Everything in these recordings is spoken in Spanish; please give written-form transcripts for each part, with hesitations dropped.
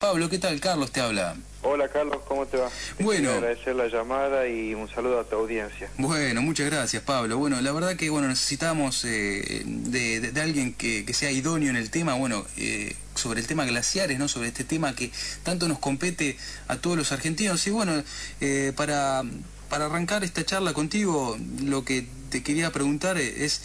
Pablo, ¿qué tal? Carlos te habla. Hola Carlos, ¿cómo te va? Bueno. Quiero agradecer la llamada y un saludo a tu audiencia. Bueno, muchas gracias, Pablo. Bueno, la verdad que necesitamos de alguien que sea idóneo en el tema, sobre el tema glaciares, ¿no? Sobre este tema que tanto nos compete a todos los argentinos. Y bueno, para arrancar esta charla contigo, lo que te quería preguntar es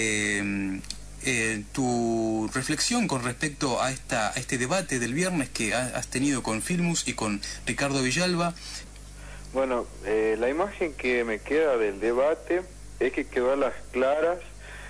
tu reflexión con respecto a este debate del viernes que has tenido con Filmus y con Ricardo Villalba. Bueno, la imagen que me queda del debate es que quedó a las claras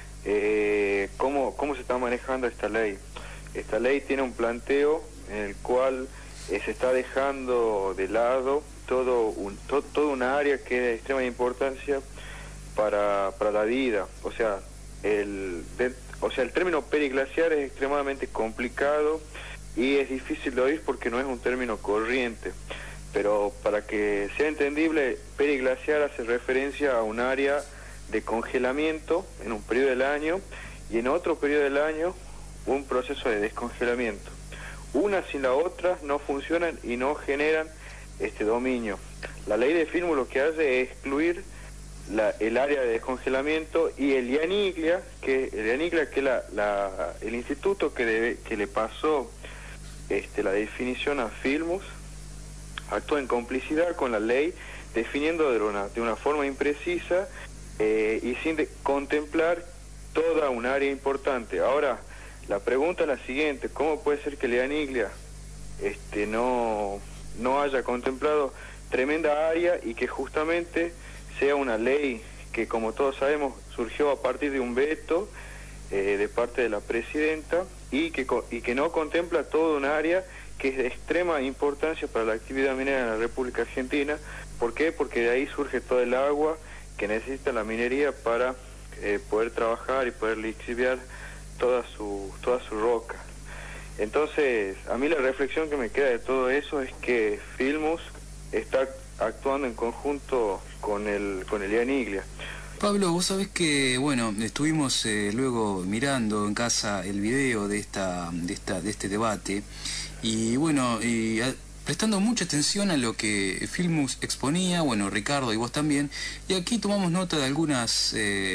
cómo se está manejando esta ley. Esta ley tiene un planteo en el cual se está dejando de lado toda una área que es de extrema importancia para la vida. O sea, el término periglaciar es extremadamente complicado y es difícil de oír porque no es un término corriente. Pero para que sea entendible, periglaciar hace referencia a un área de congelamiento en un periodo del año y en otro periodo del año un proceso de descongelamiento. Una sin la otra no funcionan y no generan este dominio. La ley de Filmus lo que hace es excluir el área de descongelamiento y el IANIGLIA, que el instituto que le pasó la definición a Filmus, actúa en complicidad con la ley, definiendo de una forma imprecisa y sin contemplar toda un área importante. Ahora, la pregunta es la siguiente: ¿cómo puede ser que el IANIGLIA no haya contemplado tremenda área y que justamente sea una ley que, como todos sabemos, surgió a partir de un veto de parte de la presidenta y que no contempla toda un área que es de extrema importancia para la actividad minera en la República Argentina? ¿Por qué? Porque de ahí surge todo el agua que necesita la minería para poder trabajar y poder lixiviar toda su roca. Entonces, a mí la reflexión que me queda de todo eso es que Filmus está actuando en conjunto con el IANIGLIA. Pablo, vos sabés que, estuvimos luego mirando en casa el video de este debate y prestando mucha atención a lo que Filmus exponía, Ricardo y vos también, y aquí tomamos nota de algunas,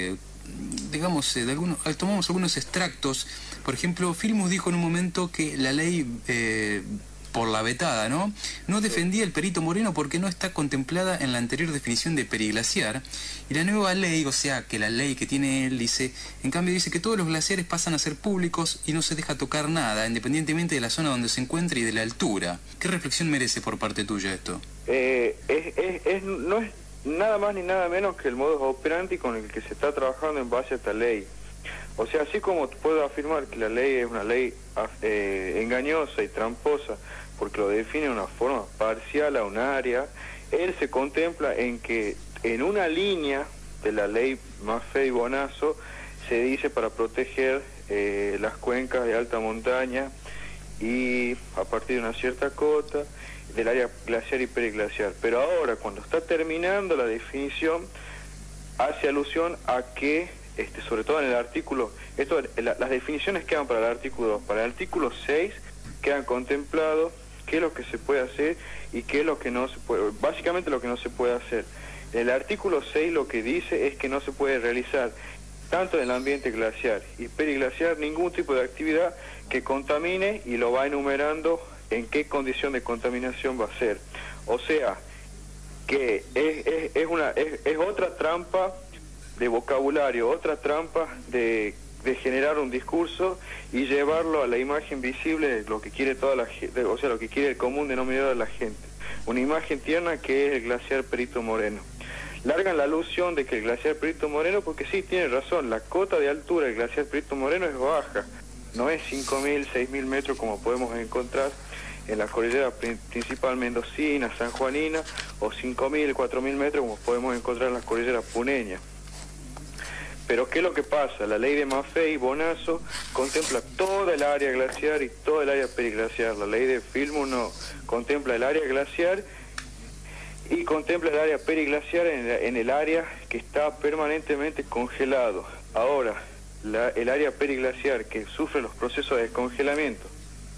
tomamos algunos extractos. Por ejemplo, Filmus dijo en un momento que la ley por la vetada, no defendía el Perito Moreno porque no está contemplada en la anterior definición de periglaciar, y la nueva ley, o sea, que la ley que tiene él, en cambio dice que todos los glaciares pasan a ser públicos y no se deja tocar nada, independientemente de la zona donde se encuentre y de la altura. ¿Qué reflexión merece por parte tuya esto? No es nada más ni nada menos que el modus operandi con el que se está trabajando en base a esta ley. O sea, así como puedo afirmar que la ley es una ley engañosa y tramposa porque lo define de una forma parcial a un área, él se contempla en que en una línea de la ley Maffei y Bonazo se dice para proteger las cuencas de alta montaña y a partir de una cierta cota del área glaciar y periglaciar. Pero ahora, cuando está terminando la definición, hace alusión a que sobre todo en el artículo, las definiciones quedan para el artículo 2, para el artículo 6 quedan contemplados qué es lo que se puede hacer y qué es lo que no se puede, básicamente lo que no se puede hacer. El artículo 6 lo que dice es que no se puede realizar, tanto en el ambiente glaciar y periglaciar, ningún tipo de actividad que contamine, y lo va enumerando en qué condición de contaminación va a ser. O sea, que es otra trampa de vocabulario, otra trampa de generar un discurso y llevarlo a la imagen visible de lo que quiere toda la gente, o sea, lo que quiere el común denominador de la gente. Una imagen tierna que es el glaciar Perito Moreno. Largan la alusión de que el glaciar Perito Moreno, porque sí, tiene razón, la cota de altura del glaciar Perito Moreno es baja, no es 5.000, 6.000 metros como podemos encontrar en la cordillera principal mendocina, sanjuanina, o 5.000, 4.000 metros como podemos encontrar en la cordillera puneña. Pero ¿qué es lo que pasa? La ley de Maffei y Bonazo contempla toda el área glaciar y toda el área periglaciar. La ley de Filmus no contempla el área glaciar y contempla el área periglaciar en el área que está permanentemente congelado. Ahora, el área periglaciar que sufre los procesos de descongelamiento,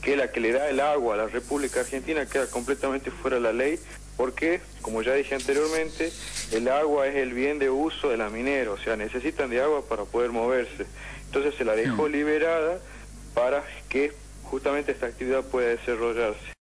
que es la que le da el agua a la República Argentina, queda completamente fuera de la ley, porque, como ya dije anteriormente, el agua es el bien de uso de la minera, o sea, necesitan de agua para poder moverse. Entonces se la dejó liberada para que justamente esta actividad pueda desarrollarse.